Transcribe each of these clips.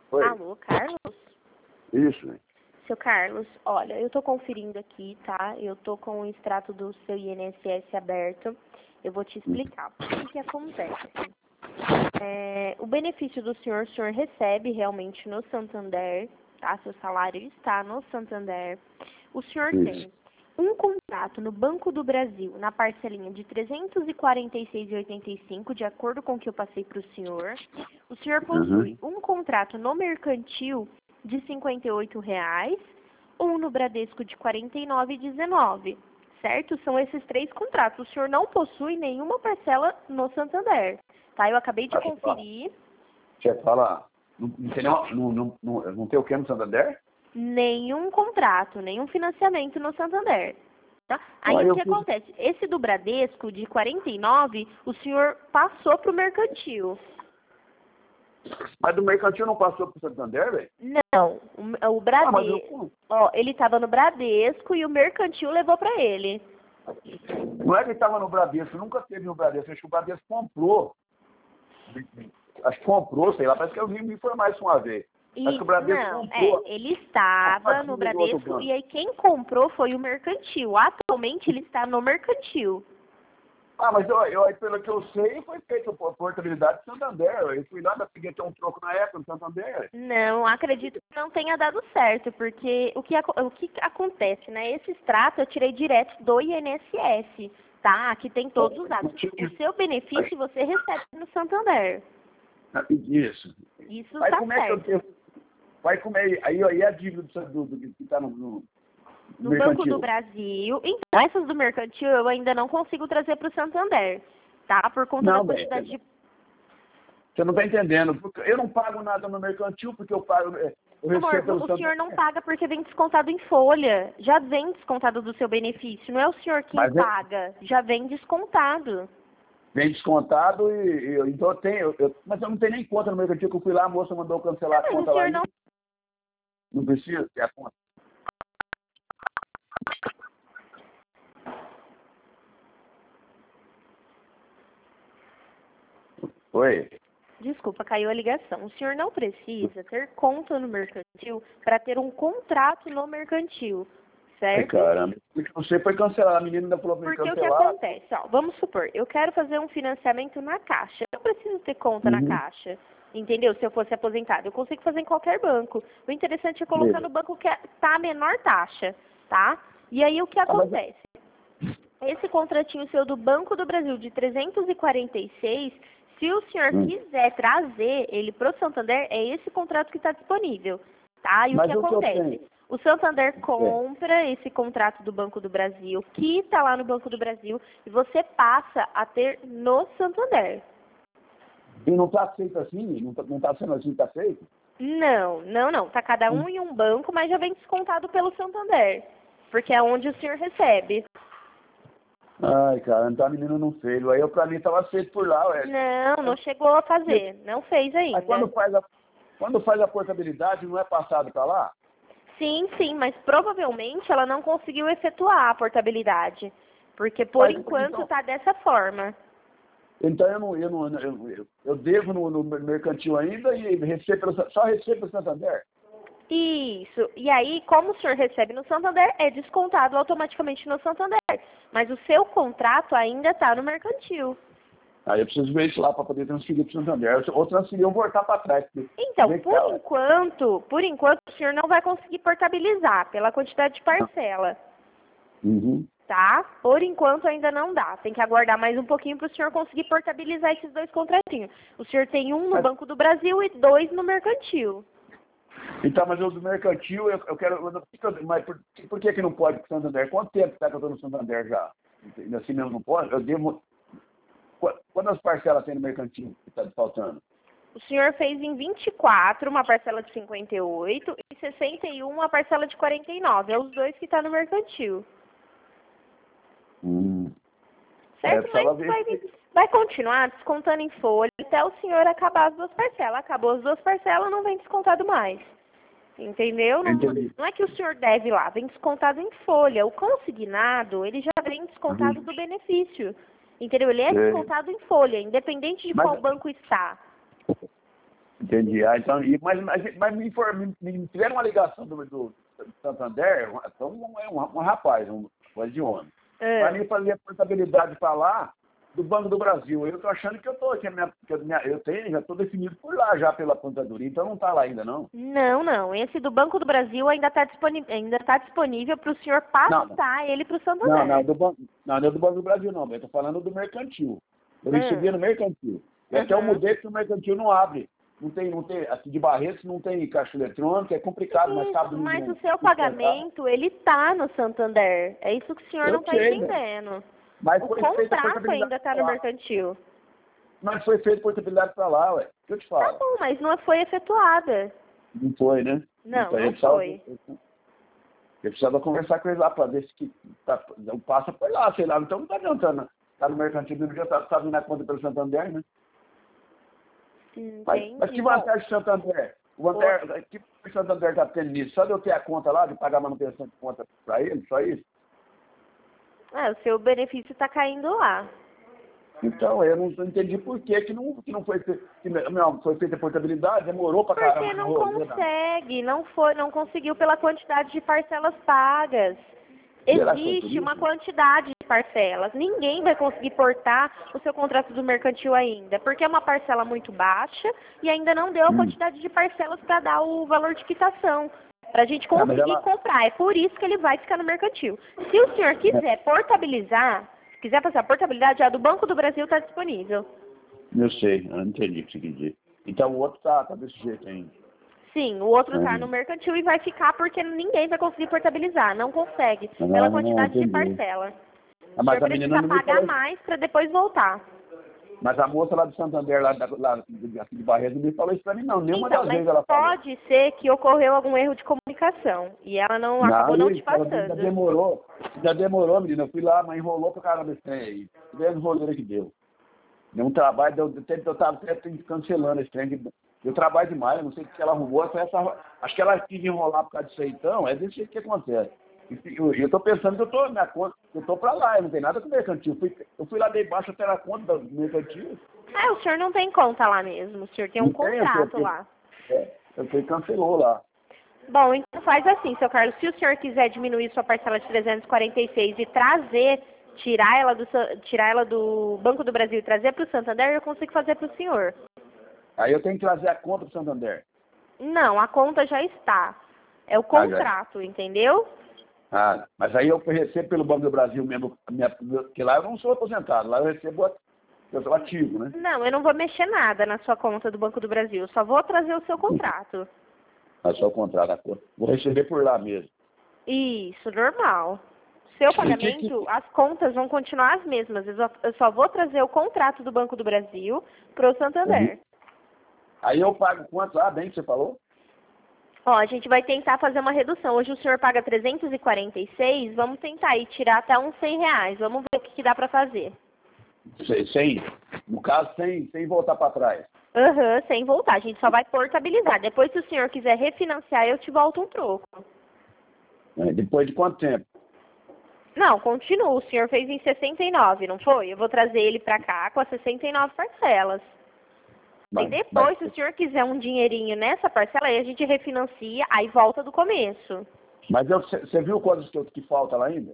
Oi. Alô, Carlos? Isso, né? Seu Carlos, olha, eu tô conferindo aqui, tá? Eu tô com o extrato do seu INSS aberto. Eu vou te explicar. O que acontece? O benefício do senhor, o senhor recebe realmente no Santander, tá? Seu salário está no Santander. O senhor tem um contrato no Banco do Brasil, na parcelinha de R$ 346,85, de acordo com o que eu passei para o senhor. O senhor possui um contrato no mercantil de R$ 58,00, ou no Bradesco de R$ 49,19, certo? São esses 3 contratos. O senhor não possui nenhuma parcela no Santander, tá? Eu acabei de conferir. Você fala, não tem o que no Santander? Nenhum contrato, nenhum financiamento no Santander. Tá? Aí o que acontece? Esse do Bradesco, de 49, o senhor passou para o mercantil. Mas do mercantil não passou para o Santander, velho? Não, o Bradesco, ele estava no Bradesco e o mercantil levou para ele. Não é que ele estava no Bradesco, nunca teve no Bradesco, acho que o Bradesco comprou. Acho que comprou, sei lá, parece que eu vim me informar isso uma vez. Acho que o Bradesco comprou. Ele estava no Bradesco e aí quem comprou foi o mercantil. Atualmente ele está no mercantil. Ah, mas pelo que eu sei, foi feito por portabilidade do Santander. Eu fui lá, peguei até um troco na época no Santander. Não, acredito que não tenha dado certo, porque o que acontece, né? Esse extrato eu tirei direto do INSS, tá? Aqui tem todos os dados. O seu benefício você recebe no Santander. Isso. Isso Mas tá como certo. é que eu tenho? Vai comer aí a dívida do que está no Banco do Brasil. Então, essas do mercantil eu ainda não consigo trazer para o Santander, tá? Por conta da quantidade de... Você não está entendendo. Eu não pago nada no mercantil porque eu pago... Amor, o senhor não paga porque vem descontado em folha. Já vem descontado do seu benefício. Não é o senhor quem paga. Já vem descontado. Vem descontado então eu tenho... mas eu não tenho nem conta no mercantil, que eu fui lá, a moça mandou cancelar a conta lá. Não precisa ter a conta. Oi. Desculpa, caiu a ligação. O senhor não precisa ter conta no mercantil para ter um contrato no mercantil, certo? Ai, caramba. Porque você foi cancelar, a menina ainda falou para me cancelar. Porque o que acontece? Ó, vamos supor, eu quero fazer um financiamento na Caixa. Eu não preciso ter conta na Caixa. Entendeu? Se eu fosse aposentado, eu consigo fazer em qualquer banco. O interessante é colocar no banco que tá a menor taxa, tá? E aí o que acontece? Esse contratinho seu do Banco do Brasil de 346, se o senhor quiser trazer ele pro Santander, é esse contrato que está disponível, tá? E o que acontece? O Santander compra esse contrato do Banco do Brasil, que está lá no Banco do Brasil, e você passa a ter no Santander. E não está aceito assim? Não está sendo assim, está aceito? Não. Tá cada um em um banco, mas já vem descontado pelo Santander, porque é onde o senhor recebe. Ai, cara, então a menina não fez. Aí pra mim estava aceito por lá, ué. Não chegou a fazer. Não fez ainda. Mas quando faz a portabilidade, não é passado para lá? Sim, mas provavelmente ela não conseguiu efetuar a portabilidade. Porque por enquanto tá dessa forma. Então eu devo no mercantil ainda e só recebo pelo Santander? Isso. E aí, como o senhor recebe no Santander, é descontado automaticamente no Santander. Mas o seu contrato ainda está no mercantil. Aí eu preciso ver isso lá para poder transferir para o Santander. Ou transferir, eu voltar para trás. Então, por enquanto, o senhor não vai conseguir portabilizar pela quantidade de parcela. Tá? Por enquanto ainda não dá. Tem que aguardar mais um pouquinho para o senhor conseguir portabilizar esses 2 contratinhos. O senhor tem um no Banco do Brasil e 2 no mercantil. Então, mas eu do mercantil, eu quero... Mas por que não pode para o Santander? Quanto tempo que eu estou no Santander já? Assim mesmo não pode? Eu devo... Quantas parcelas tem no mercantil que está faltando? O senhor fez em 24 uma parcela de 58 e 61 uma parcela de 49. É os 2 que estão no mercantil. Certo? Mas vai continuar descontando em folha até o senhor acabar as 2 parcelas. Acabou as 2 parcelas, não vem descontado mais. Entendeu? Não é que o senhor deve lá, vem descontado em folha. O consignado, ele já vem descontado do benefício. Entendeu? Ele é descontado em folha, independente de qual banco está. Entendi. Ah, então, mas me tiveram uma ligação do Santander, um rapaz, coisa de homem. Para mim fazer a portabilidade para lá do Banco do Brasil. Eu estou achando que já estou definido por lá já pela contadoria, então não está lá ainda, não? Não. Esse do Banco do Brasil ainda está disponível para o senhor passar ele para o Santander. Não é do Banco do Brasil, não. Eu estou falando do mercantil. Eu recebi no mercantil. E até eu mudei porque o mercantil não abre. Não tem, aqui de Barretos não tem caixa eletrônica, é complicado, Isso, mas o seu pagamento, ele está no Santander. É isso que o senhor não está entendendo. Mas o foi feita a contrato ainda está no mercantil. Mas foi feita portabilidade para lá, ué. O que eu te falo? Tá bom, mas não foi efetuada. Não foi, né? Não foi. Eu precisava conversar com ele lá para ver se passa por lá, sei lá. Então não está adiantando. Está no mercantil, já está vindo a conta pelo Santander, né? Mas que vantagem do Santander? Que o Santander está tendo nisso? Só de eu ter a conta lá, de pagar manutenção de conta para ele, só isso? O seu benefício está caindo lá. Então, eu não entendi por que não foi feita. Não, foi feita a portabilidade, demorou para caramba. Porque não consegue, não conseguiu pela quantidade de parcelas pagas. Existe uma quantidade de parcelas. Ninguém vai conseguir portar o seu contrato do mercantil ainda, porque é uma parcela muito baixa e ainda não deu a quantidade de parcelas para dar o valor de quitação, para a gente conseguir comprar. É por isso que ele vai ficar no mercantil. Se o senhor quiser portabilizar, quiser passar a portabilidade, a do Banco do Brasil está disponível. Eu sei, eu entendi o que você quer dizer. Então o outro tá desse jeito ainda. Sim, o outro está no mercantil e vai ficar porque ninguém vai conseguir portabilizar, não consegue, pela quantidade de parcela. Mas a menina não pagar mais para depois voltar. Mas a moça lá do Santander, lá de Barretos, não me falou isso para mim, não. Nenhuma das vezes ela falou. Pode ser que ocorreu algum erro de comunicação e ela acabou não te passando. Ainda demorou, menina. Eu fui lá, mas enrolou pra caramba esse trem aí. Tivemos roleira que deu. Deu um trabalho, eu tava até cancelando esse trem. Deu trabalho demais, eu não sei o que ela arrumou. Acho que ela quis enrolar por causa disso aí, então. É desse jeito que acontece. Eu tô pensando que eu tô pra lá, eu não tenho nada com o mercantil. Eu fui lá debaixo até na conta do mercantil. O senhor não tem conta lá mesmo, o senhor tem um contrato lá. Eu fui e cancelou lá. Bom, então faz assim, seu Carlos, se o senhor quiser diminuir sua parcela de 346 e tirar ela do Banco do Brasil e trazer para o Santander, eu consigo fazer para o senhor. Aí eu tenho que trazer a conta do Santander? Não, a conta já está. É o contrato, entendeu? Mas aí eu recebo pelo Banco do Brasil mesmo, porque lá eu não sou aposentado, lá eu recebo, eu sou ativo, né? Não, eu não vou mexer nada na sua conta do Banco do Brasil, só vou trazer o seu contrato. Só o contrato, vou receber por lá mesmo. Isso, normal. Seu pagamento, as contas vão continuar as mesmas, eu só vou trazer o contrato do Banco do Brasil para o Santander. Aí eu pago quanto? Bem que você falou? A gente vai tentar fazer uma redução. Hoje o senhor paga 346, vamos tentar aí tirar até uns R$100. Vamos ver o que dá para fazer. No caso, sem voltar para trás. Sem voltar. A gente só vai portabilizar. Depois, se o senhor quiser refinanciar, eu te volto um troco. Depois de quanto tempo? Não, continua. O senhor fez em 69, não foi? Eu vou trazer ele para cá com as 69 parcelas. E depois, se o senhor quiser um dinheirinho nessa parcela, aí a gente refinancia, aí volta do começo. Mas você viu quantos que falta lá ainda?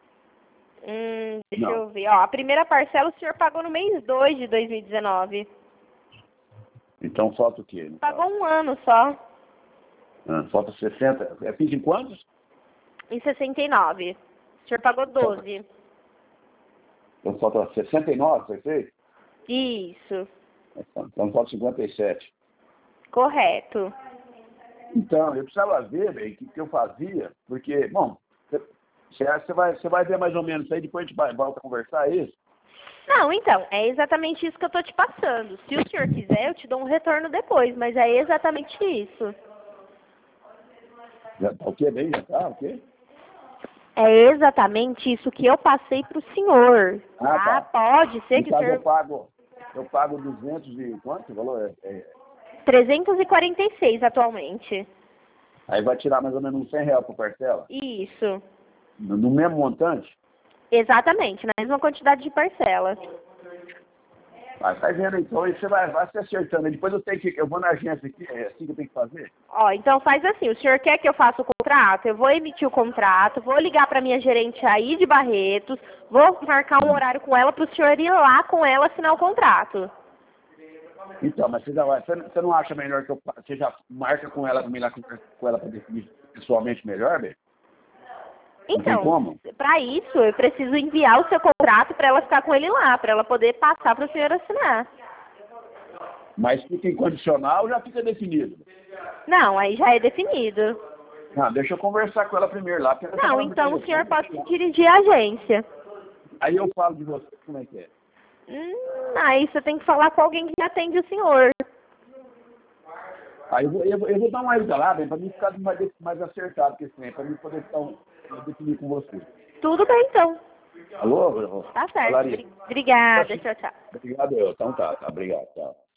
Deixa eu ver. A primeira parcela o senhor pagou no mês 2 de 2019. Então falta o quê? Pagou um ano só. Falta 60. Fiz em quantos? Em 69. O senhor pagou 12. Então falta 69, foi feito? Isso. Então falta 57. Correto. Então, eu precisava ver, o que eu fazia, porque, bom, você vai ver mais ou menos isso aí, depois a gente volta a conversar, é isso? Não, então, é exatamente isso que eu tô te passando. Se o senhor quiser, eu te dou um retorno depois, mas é exatamente isso. Já tá o quê? Já tá o quê? É exatamente isso que eu passei pro senhor. Tá? Pode ser que o senhor... Eu pago 200 e quanto o valor? 346 atualmente. Aí vai tirar mais ou menos uns R$100 por parcela? Isso. No mesmo montante? Exatamente, na mesma quantidade de parcela. Tá vendo então, aí você vai se acertando. Aí depois eu vou na agência aqui, é assim que eu tenho que fazer? Ó, então faz assim, o senhor quer que eu faça o contrato? Eu vou emitir o contrato, vou ligar para minha gerente aí de Barretos, vou marcar um horário com ela para o senhor ir lá com ela assinar o contrato. Então, mas você não acha melhor que você já marca com ela, também lá com ela para definir pessoalmente melhor, velho? Não tem Então, como? para isso, eu preciso enviar o seu contrato para ela ficar com ele lá, para ela poder passar para o senhor assinar. Mas fica incondicional, já fica definido. Não, aí já é definido. Ah, deixa eu conversar com ela primeiro lá. Porque ela tá Não, falando do então o senhor telefone, pode se dirigir à agência. aí eu falo de você, como é que é? Aí você tem que falar com alguém que atende o senhor. Aí eu vou dar uma ida lá, bem, para mim ficar mais acertado que esse tempo, para mim poder definir com você. Tudo bem, então. Alô? Tá certo. Falaria. Obrigada. Tchau, tchau. Obrigado, eu. Então tá, obrigado, tchau.